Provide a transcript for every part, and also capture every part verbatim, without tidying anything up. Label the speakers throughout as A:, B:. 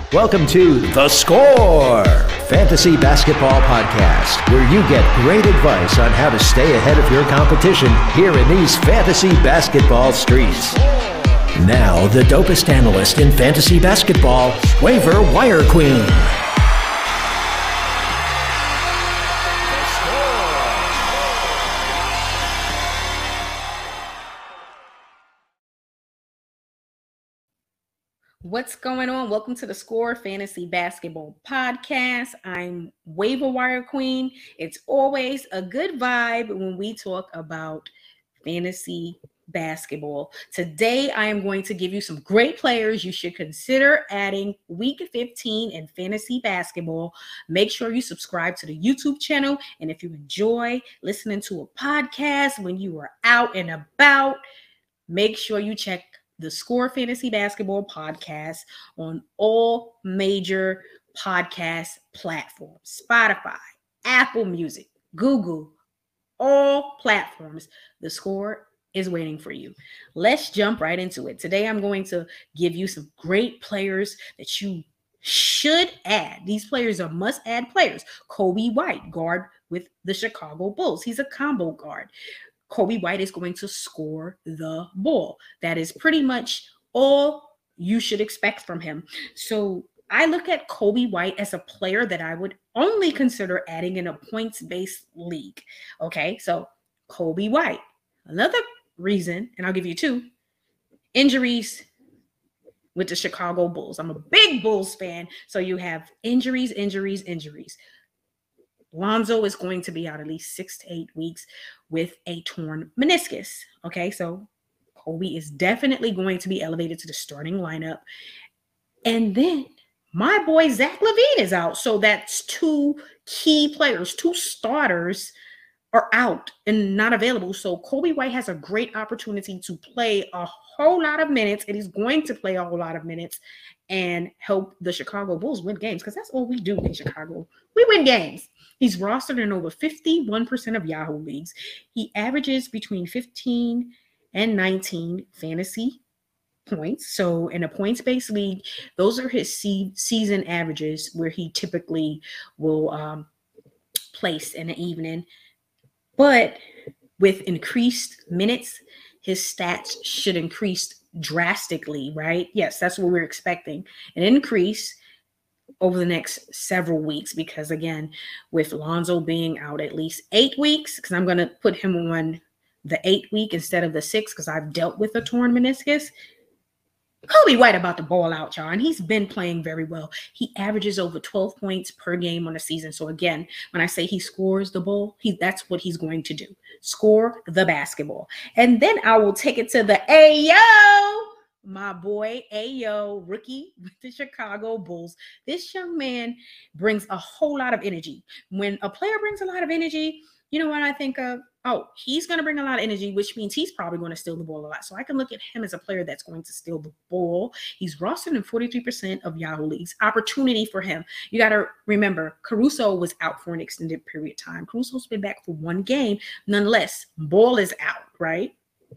A: Welcome to The Score, Fantasy Basketball Podcast, where you get great advice on how to stay ahead of your competition here in these fantasy basketball streets. Now, the dopest analyst in fantasy basketball, Waiver Wire Queen.
B: What's going on? Welcome to the Score Fantasy Basketball Podcast. I'm Waiver Wire Queen. It's always a good vibe when we talk about fantasy basketball. Today, I am going to give you some great players you should consider adding week fifteen in fantasy basketball. Make sure you subscribe to the YouTube channel. And if you enjoy listening to a podcast when you are out and about, make sure you check the Score Fantasy Basketball Podcast on all major podcast platforms: Spotify, Apple Music, Google, all platforms. The Score is waiting for you. Let's jump right into it. Today, I'm going to give you some great players that you should add. These players are must-add players. Coby White, guard with the Chicago Bulls. He's a combo guard. Coby White is going to score the ball. That is pretty much all you should expect from him. So I look at Coby White as a player that I would only consider adding in a points-based league. Okay, so Coby White. Another reason, and I'll give you two, injuries with the Chicago Bulls. I'm a big Bulls fan, so you have injuries, injuries, injuries. Lonzo is going to be out at least six to eight weeks with a torn meniscus. Okay, so Coby is definitely going to be elevated to the starting lineup. And then my boy Zach LaVine is out. So that's two key players, two starters are out and not available. So Coby White has a great opportunity to play a whole lot of minutes, and he's going to play a whole lot of minutes and help the Chicago Bulls win games, because that's all we do in Chicago. We win games. He's rostered in over fifty-one percent of Yahoo leagues. He averages between fifteen and nineteen fantasy points. So in a points-based league, those are his se- season averages where he typically will um, place in the evening. But with increased minutes, his stats should increase drastically, right? Yes, that's what we're expecting. An increase over the next several weeks, because again, with Lonzo being out at least eight weeks, because I'm going to put him on the eight week instead of the six, because I've dealt with a torn meniscus. Coby White about to ball out, y'all, and he's been playing very well. He averages over twelve points per game on the season. So again, when I say he scores the ball, he that's what he's going to do. Score the basketball. And then I will take it to the Ayo, my boy Ayo, rookie with the Chicago Bulls. This young man brings a whole lot of energy. When a player brings a lot of energy, you know what I think of? Oh, he's going to bring a lot of energy, which means he's probably going to steal the ball a lot. So I can look at him as a player that's going to steal the ball. He's rostered in forty-three percent of Yahoo leagues. Opportunity for him. You got to remember, Caruso was out for an extended period of time. Caruso's been back for one game. Nonetheless, ball is out, right?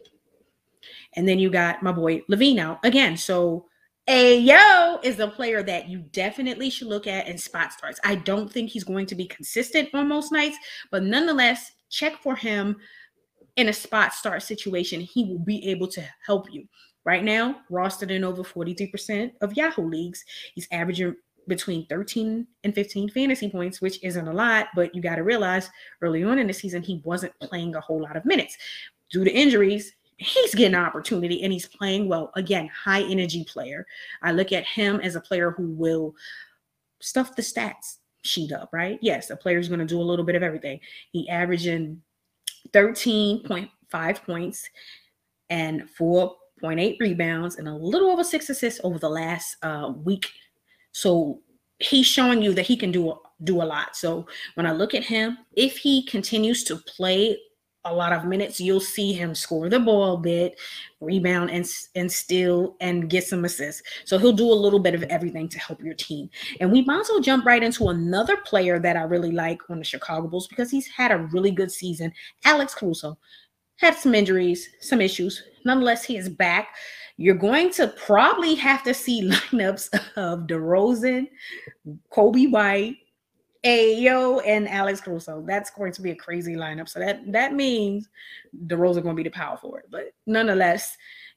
B: And then you got my boy LaVine out again. So Ayo is a player that you definitely should look at in spot starts. I don't think he's going to be consistent on most nights, but nonetheless, check for him in a spot start situation. He will be able to help you. Right now, rostered in over forty-three percent of Yahoo leagues. He's averaging between thirteen and fifteen fantasy points, which isn't a lot, but you got to realize early on in the season, he wasn't playing a whole lot of minutes due to injuries. He's getting an opportunity and he's playing well. Again, high energy player. I look at him as a player who will stuff the stats sheet up, right? Yes, a player is going to do a little bit of everything. He averaging thirteen point five points and four point eight rebounds and a little over six assists over the last uh, week. So he's showing you that he can do, do a lot. So when I look at him, if he continues to play a lot of minutes, you'll see him score the ball a bit, rebound and, and steal and get some assists. So he'll do a little bit of everything to help your team. And we might as well jump right into another player that I really like on the Chicago Bulls because he's had a really good season. Alex Caruso had some injuries, some issues. Nonetheless, he is back. You're going to probably have to see lineups of DeRozan, Kobe White, Ayo, and Alex Caruso. That's going to be a crazy lineup. So that, that means DeRozan going to be the power forward. But nonetheless,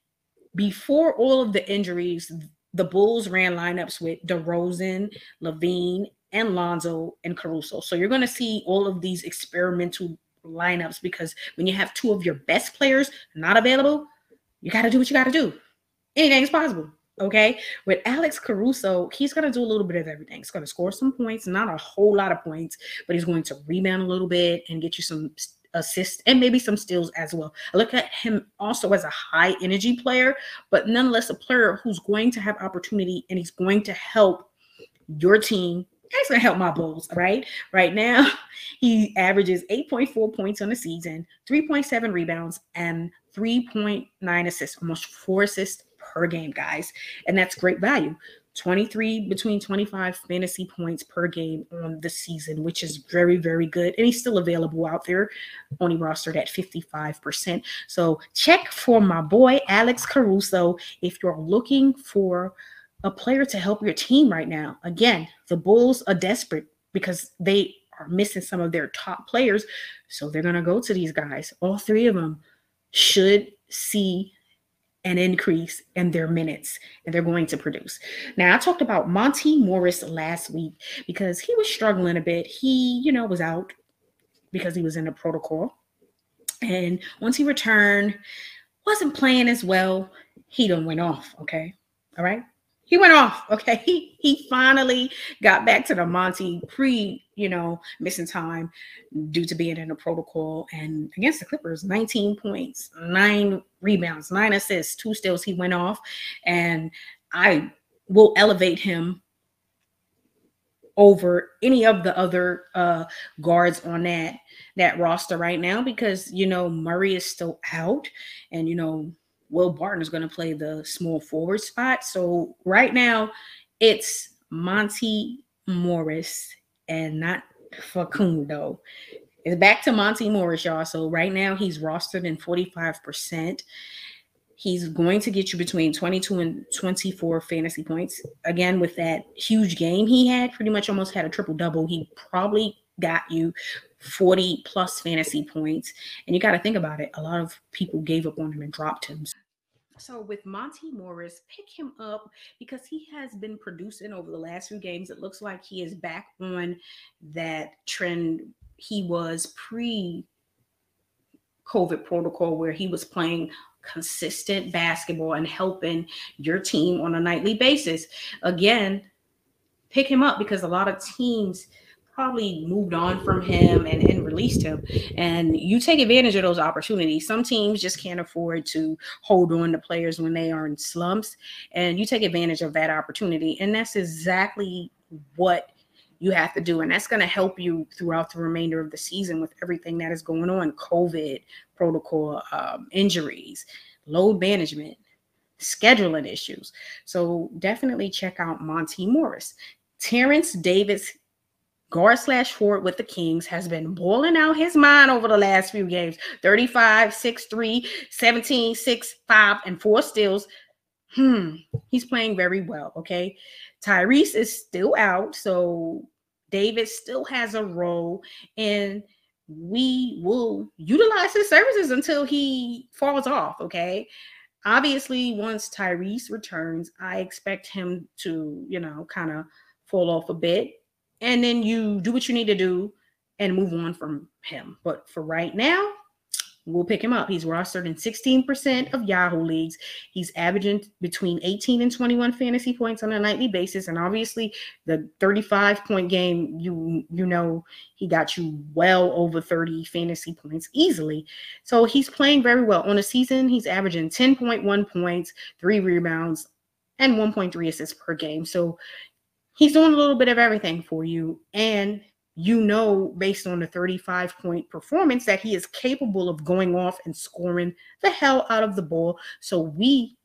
B: before all of the injuries, the Bulls ran lineups with DeRozan, LaVine, and Lonzo and Caruso. So you're going to see all of these experimental lineups, because when you have two of your best players not available, you got to do what you got to do. Anything's possible. Okay. With Alex Caruso, he's going to do a little bit of everything. He's going to score some points, not a whole lot of points, but he's going to rebound a little bit and get you some assists and maybe some steals as well. I look at him also as a high energy player, but nonetheless a player who's going to have opportunity, and he's going to help your team. He's going to help my Bulls, right? Right now, he averages eight point four points on the season, three point seven rebounds, and three point nine assists, almost four assists per game, guys. And that's great value. twenty-three between twenty-five fantasy points per game on the season, which is very, very good. And he's still available out there, only rostered at fifty-five percent. So check for my boy, Alex Caruso, if you're looking for a player to help your team right now. Again, the Bulls are desperate because they are missing some of their top players. So they're going to go to these guys. All three of them should see an increase in their minutes, and they're going to produce. Now, I talked about Monte Morris last week because he was struggling a bit. He, you know, was out because he was in the protocol. And once he returned, wasn't playing as well. He done went off, okay? All right? He went off, okay? He he finally got back to the Monte pre, you know, missing time due to being in the protocol. And against the Clippers, nineteen points, nine rebounds, nine assists, two steals. He went off. And I will elevate him over any of the other uh, guards on that, that roster right now because, you know, Murray is still out. And, you know, Will Barton is going to play the small forward spot. So right now it's Monte Morris and not Facundo. It's back to Monte Morris, y'all. So right now he's rostered in forty-five percent. He's going to get you between twenty-two and twenty-four fantasy points. Again, with that huge game he had, pretty much almost had a triple-double. He probably got you forty plus fantasy points. And you got to think about it. A lot of people gave up on him and dropped him. So with Monte Morris, pick him up because he has been producing over the last few games. It looks like he is back on that trend he was pre-COVID protocol, where he was playing consistent basketball and helping your team on a nightly basis. Again, pick him up because a lot of teams probably moved on from him and, and released him. And you take advantage of those opportunities. Some teams just can't afford to hold on to players when they are in slumps, and you take advantage of that opportunity. And that's exactly what you have to do. And that's going to help you throughout the remainder of the season with everything that is going on, COVID protocol, um, injuries, load management, scheduling issues. So definitely check out Monte Morris. Terrence Davis, guard slash forward with the Kings, has been boiling out his mind over the last few games. thirty-five, six, three, seventeen, six, five, and four steals. Hmm. He's playing very well, okay? Tyrese is still out, so Davis still has a role, and we will utilize his services until he falls off, okay? Obviously, once Tyrese returns, I expect him to, you know, kind of fall off a bit. And then you do what you need to do and move on from him. But for right now, we'll pick him up. He's rostered in sixteen percent of Yahoo leagues. He's averaging between eighteen and twenty-one fantasy points on a nightly basis. And obviously the thirty-five point game, you, you know, he got you well over thirty fantasy points easily. So he's playing very well. On a season, he's averaging ten point one points, three rebounds, and one point three assists per game. So he's doing a little bit of everything for you. And you know, based on the thirty-five point performance, that he is capable of going off and scoring the hell out of the ball. So we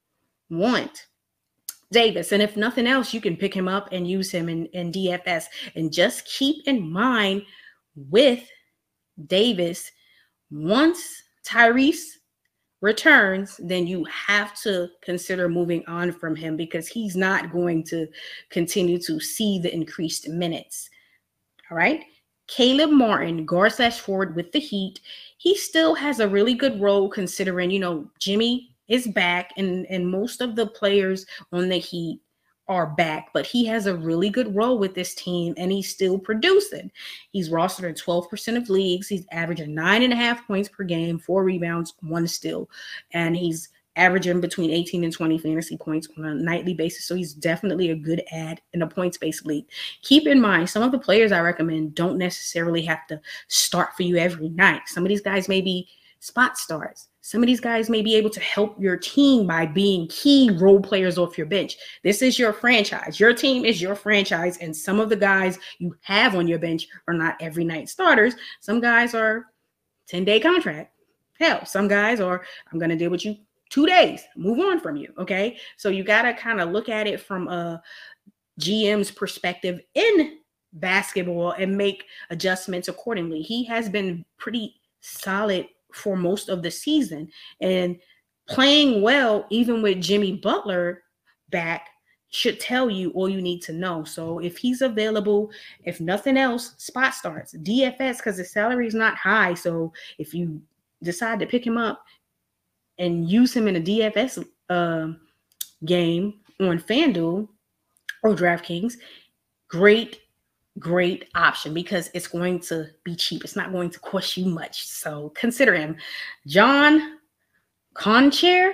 B: want Davis. And if nothing else, you can pick him up and use him in, in D F S. And just keep in mind with Davis, once Tyrese returns, then you have to consider moving on from him because he's not going to continue to see the increased minutes. All right. Caleb Martin, guard slash forward with the Heat. He still has a really good role considering, you know, Jimmy is back and, and most of the players on the Heat are back, but he has a really good role with this team and he's still producing. He's rostered in twelve percent of leagues. He's averaging nine and a half points per game, four rebounds, one steal, and he's averaging between eighteen and twenty fantasy points on a nightly basis. So he's definitely a good add in a points-based league. Keep in mind, some of the players I recommend don't necessarily have to start for you every night. Some of these guys may be spot starts. Some of these guys may be able to help your team by being key role players off your bench. This is your franchise. Your team is your franchise, and some of the guys you have on your bench are not every night starters. Some guys are ten-day contract. Hell, some guys are, I'm going to deal with you two days, move on from you, okay? So you got to kind of look at it from a G M's perspective in basketball and make adjustments accordingly. He has been pretty solid for most of the season and playing well, even with Jimmy Butler back, should tell you all you need to know. So if he's available, if nothing else, spot starts, D F S, because the salary is not high. So if you decide to pick him up and use him in a D F S uh, game on FanDuel or DraftKings, great, great option because it's going to be cheap. It's not going to cost you much. So consider him. John Concher.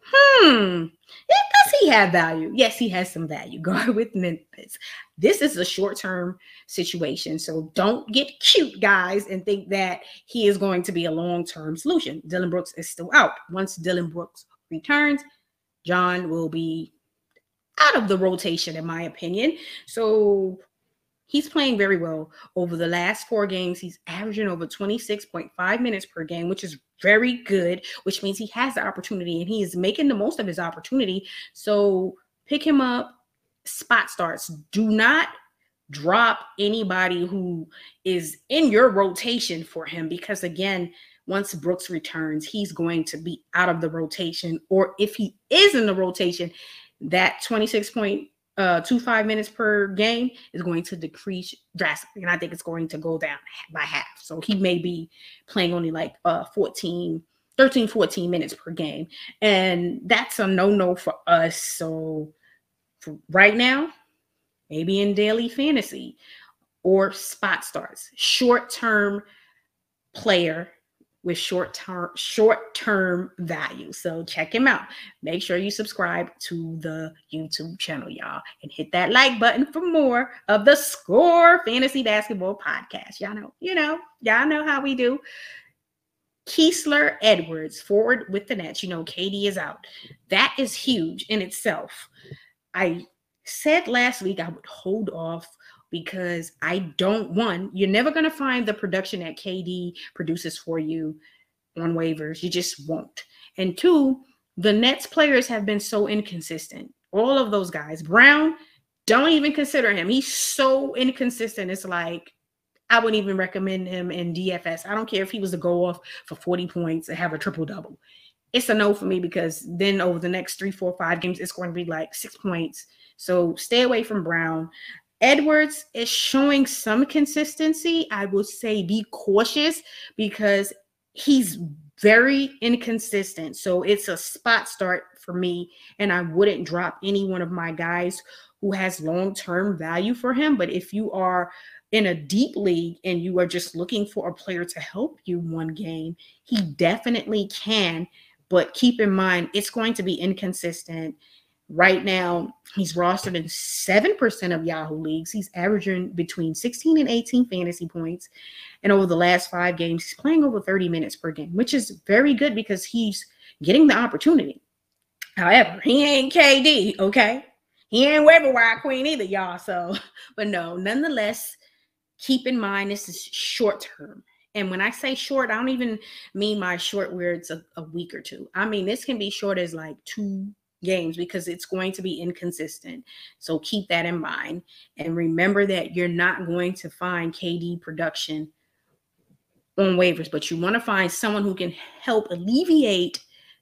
B: Hmm. Does he have value? Yes, he has some value. Guard with Memphis. This is a short-term situation. So don't get cute, guys, and think that he is going to be a long-term solution. Dillon Brooks is still out. Once Dillon Brooks returns, John will be out of the rotation, in my opinion. So he's playing very well over the last four games. He's averaging over twenty-six point five minutes per game, which is very good, which means he has the opportunity and he is making the most of his opportunity. So pick him up, spot starts. Do not drop anybody who is in your rotation for him because, again, once Brooks returns, he's going to be out of the rotation. Or if he is in the rotation, that twenty-six point two five minutes per game is going to decrease drastically. And I think it's going to go down by half. So he may be playing only like uh, fourteen, thirteen, fourteen minutes per game. And that's a no-no for us. So for right now, maybe in daily fantasy or spot starts, short-term player with short-term short-term value. So check him out. Make sure you subscribe to the YouTube channel, y'all, and hit that like button for more of the Score Fantasy Basketball Podcast. Y'all know, you know, y'all know how we do. Keesler Edwards, forward with the Nets. You know, K D is out. That is huge in itself. I said last week I would hold off because I don't want, you're never going to find the production that K D produces for you on waivers. You just won't. And two, the Nets players have been so inconsistent. All of those guys. Brown, don't even consider him. He's so inconsistent. It's like, I wouldn't even recommend him in D F S. I don't care if he was to go off for forty points and have a triple-double. It's a no for me because then over the next three, four, five games, it's going to be like six points. So stay away from Brown. Edwards is showing some consistency. I will say be cautious because he's very inconsistent. So it's a spot start for me, and I wouldn't drop any one of my guys who has long-term value for him. But if you are in a deep league and you are just looking for a player to help you one game, he definitely can. But keep in mind, it's going to be inconsistent. Right now, he's rostered in seven percent of Yahoo leagues. He's averaging between sixteen and eighteen fantasy points. And over the last five games, he's playing over thirty minutes per game, which is very good because he's getting the opportunity. However, he ain't K D, okay? He ain't waiver wire queen either, y'all. So, but no, nonetheless, keep in mind this is short term. And when I say short, I don't even mean my short where it's a, a week or two. I mean, this can be short as like two games because it's going to be inconsistent. So keep that in mind. And remember that you're not going to find K D production on waivers, but you want to find someone who can help alleviate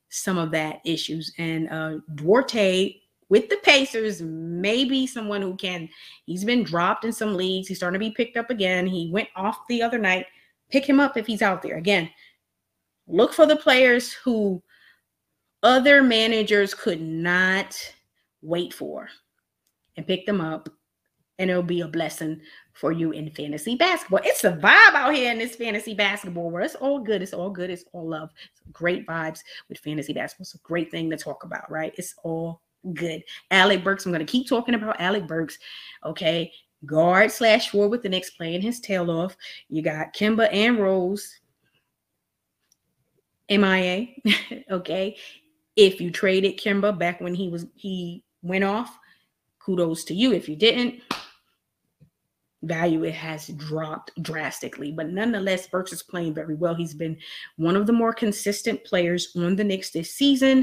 B: some of that issues. And uh, Duarte with the Pacers, maybe someone who can, he's been dropped in some leagues. He's starting to be picked up again. He went off the other night. Pick him up if he's out there. Again, look for the players who other managers could not wait for and pick them up. And it'll be a blessing for you in fantasy basketball. It's a vibe out here in this fantasy basketball world. It's all good. It's all good. It's all love. It's great vibes with fantasy basketball. It's a great thing to talk about, right? It's all good. Alec Burks. I'm going to keep talking about Alec Burks. Okay. Guard slash forward with the Knicks playing his tail off. You got Kemba and Rose. M I A. Okay. If you traded Kemba back when he was, he went off, kudos to you. If you didn't, value it has dropped drastically, but nonetheless, Burks is playing very well. He's been one of the more consistent players on the Knicks this season.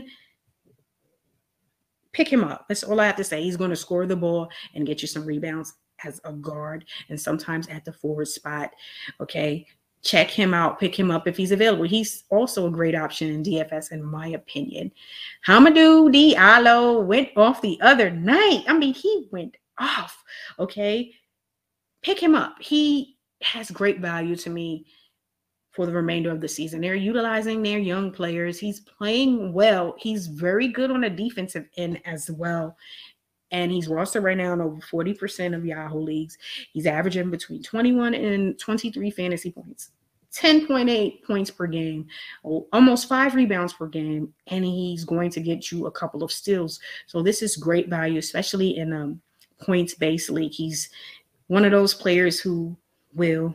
B: Pick him up. That's all I have to say. He's going to score the ball and get you some rebounds as a guard and sometimes at the forward spot. Okay. Check him out. Pick him up if he's available. He's also a great option in D F S, in my opinion. Hamidou Diallo went off the other night. I mean, he went off. Okay. Pick him up. He has great value to me for the remainder of the season. They're utilizing their young players. He's playing well. He's very good on the defensive end as well. And he's rostered right now in over forty percent of Yahoo leagues. He's averaging between twenty-one and twenty-three fantasy points, ten point eight points per game, almost five rebounds per game, and he's going to get you a couple of steals. So this is great value, especially in a points-based league. He's one of those players who will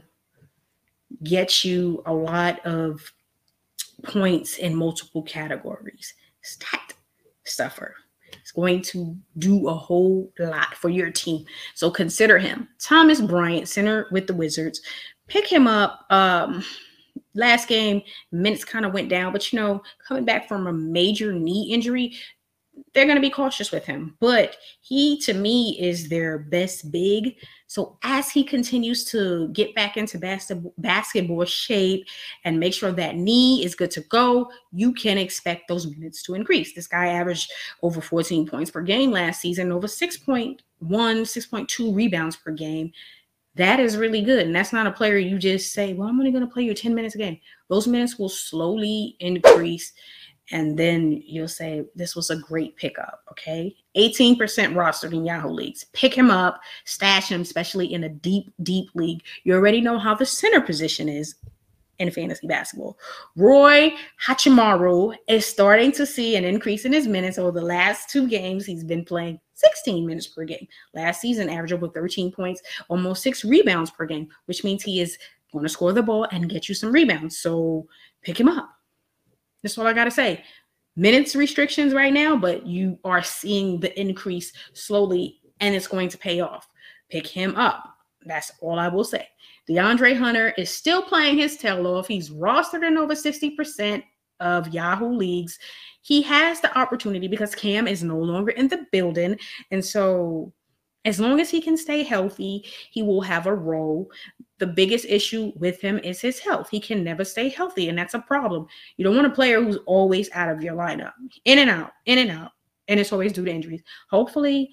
B: get you a lot of points in multiple categories. Stat stuffer. It's going to do a whole lot for your team. So consider him. Thomas Bryant, center with the Wizards. Pick him up. Um, last game, minutes kind of went down, but you know, coming back from a major knee injury, they're going to be cautious with him. But he, to me, is their best big. So as he continues to get back into bas- basketball shape and make sure that knee is good to go, you can expect those minutes to increase. This guy averaged over fourteen points per game last season, over six point one, six point two rebounds per game. That is really good. And that's not a player you just say, well, I'm only going to play you ten minutes a game. Those minutes will slowly increase. And then you'll say, this was a great pickup, okay? eighteen percent rostered in Yahoo leagues. Pick him up, stash him, especially in a deep, deep league. You already know how the center position is in fantasy basketball. Roy Hachimaru is starting to see an increase in his minutes over the last two games. He's been playing sixteen minutes per game. Last season, averaged over thirteen points, almost six rebounds per game, which means he is going to score the ball and get you some rebounds. So pick him up. That's all I got to say. Minutes restrictions right now, but you are seeing the increase slowly, and it's going to pay off. Pick him up. That's all I will say. DeAndre Hunter is still playing his tail off. He's rostered in over sixty percent of Yahoo leagues. He has the opportunity because Cam is no longer in the building. And so as long as he can stay healthy, he will have a role. The biggest issue with him is his health. He can never stay healthy, and that's a problem. You don't want a player who's always out of your lineup. In and out, in and out, and it's always due to injuries. Hopefully,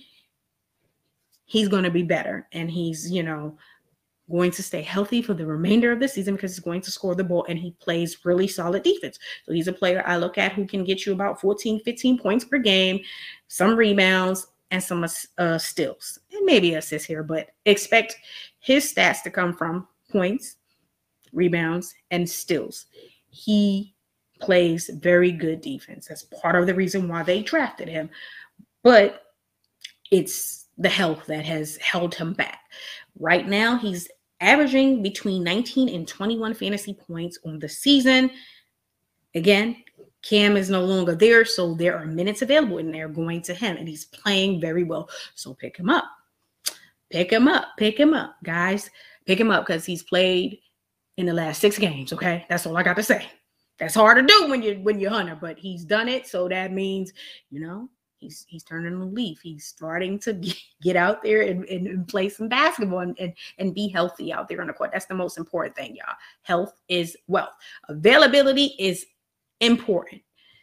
B: he's going to be better, and he's, you know, going to stay healthy for the remainder of the season because he's going to score the ball, and he plays really solid defense. So he's a player I look at who can get you about fourteen, fifteen points per game, some rebounds, and some uh, steals, and maybe assists here, but expect his stats to come from points, rebounds, and steals. He plays very good defense. That's part of the reason why they drafted him, but it's the health that has held him back. Right now, he's averaging between nineteen and twenty-one fantasy points on the season. Again, Cam is no longer there, so there are minutes available, and they're going to him, and he's playing very well. So pick him up. Pick him up. Pick him up, guys. Pick him up because he's played in the last six games, okay? That's all I got to say. That's hard to do when you're, when you're Hunter, but he's done it, so that means, you know, he's he's turning a leaf. He's starting to get out there and, and, and play some basketball and, and, and be healthy out there on the court. That's the most important thing, y'all. Health is wealth. Availability is important.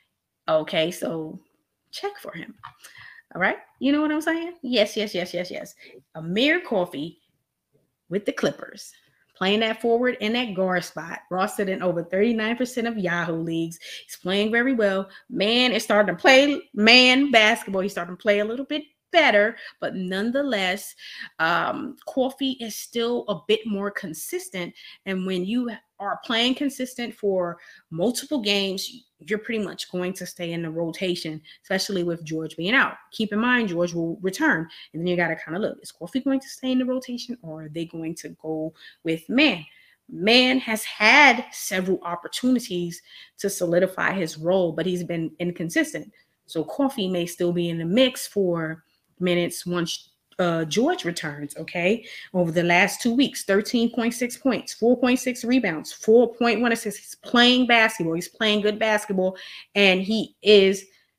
B: Okay, so check for him. All right. You know what I'm saying? Yes, yes, yes, yes, yes. Amir Coffey with the Clippers, playing that forward in that guard spot, rostered in over thirty-nine percent of Yahoo leagues. He's playing very well. Man is starting to play man basketball. He's starting to play a little bit better, but nonetheless, um, Coffey is still a bit more consistent. And when you are playing consistent for multiple games, you're pretty much going to stay in the rotation, especially with George being out. Keep in mind, George will return. And then you got to kind of look, is Coffey going to stay in the rotation, or are they going to go with Man? Man has had several opportunities to solidify his role, but he's been inconsistent. So Coffey may still be in the mix for minutes once uh, George returns, okay? Over the last two weeks, thirteen point six points, four point six rebounds, four point one assists. He's playing basketball. He's playing good basketball, and he is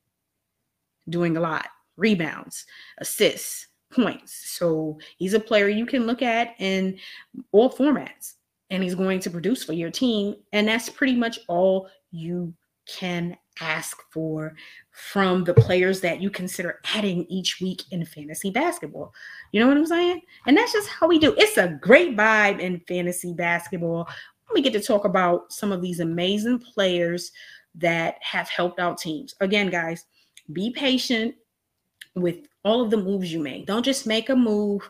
B: doing a lot. Rebounds, assists, points. So he's a player you can look at in all formats, and he's going to produce for your team, and that's pretty much all you can ask for from the players that you consider adding each week in fantasy basketball. You know what I'm saying? And that's just how we do. It's a great vibe in fantasy basketball. We get to talk about some of these amazing players that have helped out teams. Again, guys, be patient with all of the moves you make. Don't just make a move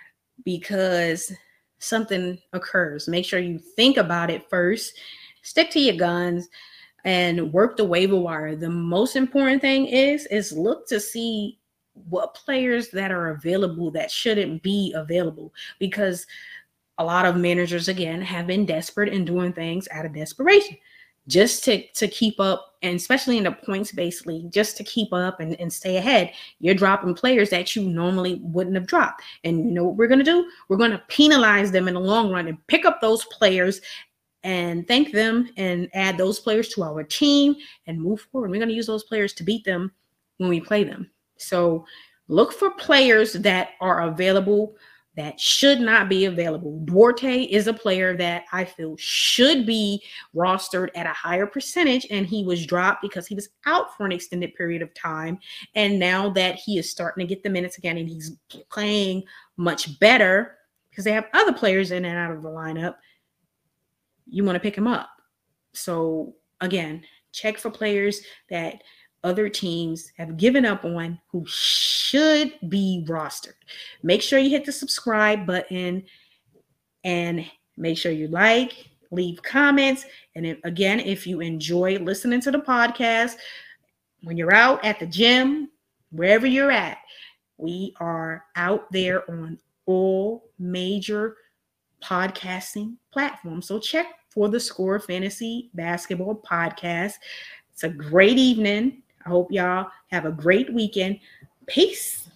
B: because something occurs. Make sure you think about it first. Stick to your guns and work the waiver wire. The most important thing is, is look to see what players that are available that shouldn't be available, because a lot of managers, again, have been desperate and doing things out of desperation just to, to keep up, and especially in the points-based league, just to keep up and, and stay ahead. You're dropping players that you normally wouldn't have dropped. And you know what we're going to do? We're going to penalize them in the long run and pick up those players and thank them and add those players to our team and move forward. We're going to use those players to beat them when we play them. So look for players that are available that should not be available. Duarte is a player that I feel should be rostered at a higher percentage, and he was dropped because he was out for an extended period of time. And now that he is starting to get the minutes again and he's playing much better because they have other players in and out of the lineup, you want to pick him up. So again, check for players that other teams have given up on who should be rostered. Make sure you hit the subscribe button and make sure you like, leave comments. And if, again, if you enjoy listening to the podcast, when you're out at the gym, wherever you're at, we are out there on all major podcasting platforms. So check for the Score Fantasy Basketball Podcast. It's a great evening. I hope y'all have a great weekend. Peace.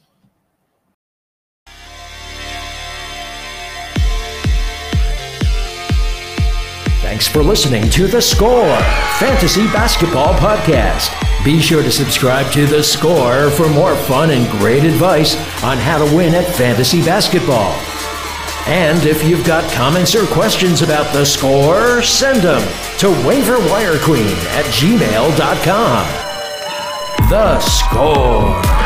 A: Thanks for listening to The Score Fantasy Basketball Podcast. Be sure to subscribe to The Score for more fun and great advice on how to win at fantasy basketball. And if you've got comments or questions about The Score, send them to waiverwirequeen at gmail dot com. The Score.